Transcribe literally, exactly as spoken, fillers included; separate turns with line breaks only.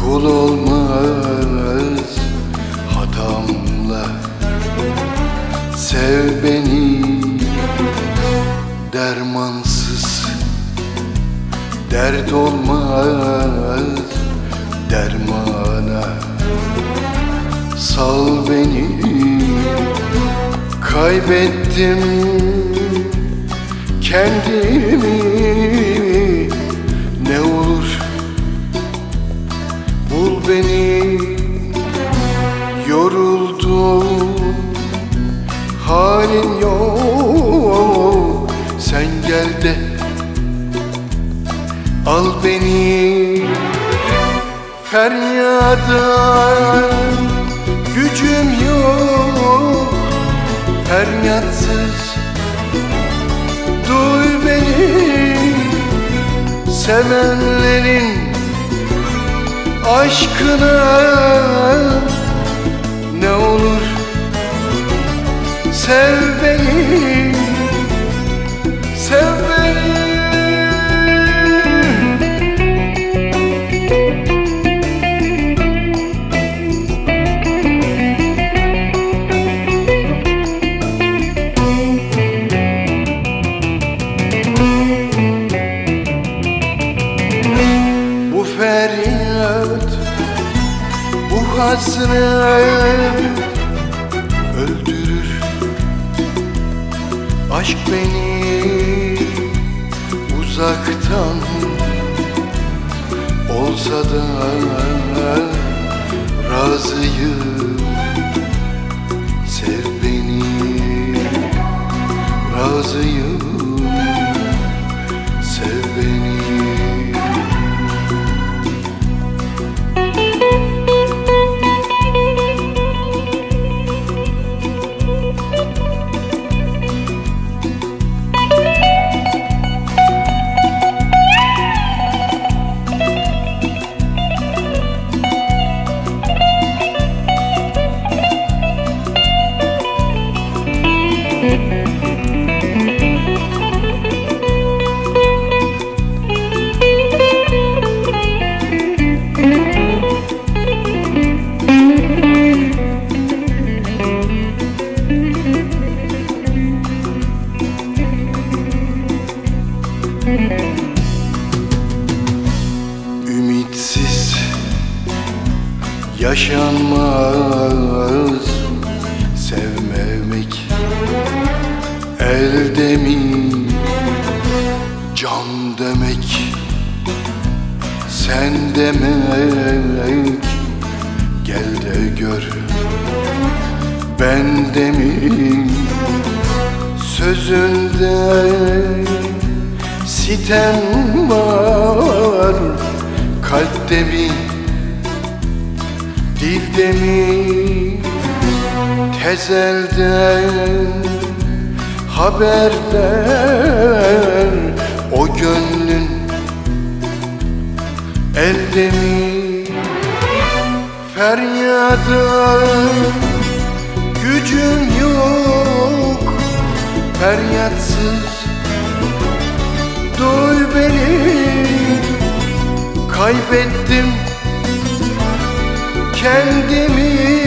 Kul olmaz hatamla, sev beni dermansız. Dert olmaz dermana, sal beni. Kaybettim kendimi, ne olur bul beni. Yoruldum, halin yok, sen gel de al beni. Feryada gücüm yok, feryatsız duy beni. Sevenlerin aşkına ne olur sev beni, sev beni. Bu feryat, bu hasret öldürür. Aşk beni uzaktan olsa da razıyım. Sev beni, razıyım. Sev beni. Ümitsiz yaşanmaz, sevmemek elde mi can demek, sen demek. Gel de gör ben de mi, sözünde sitem var, kalpte mi, dilde mi, tezelden haber ver. O gönlün elde mi? Feryada gücüm yok, feryatsız duy beni. Kaybettim kendimi,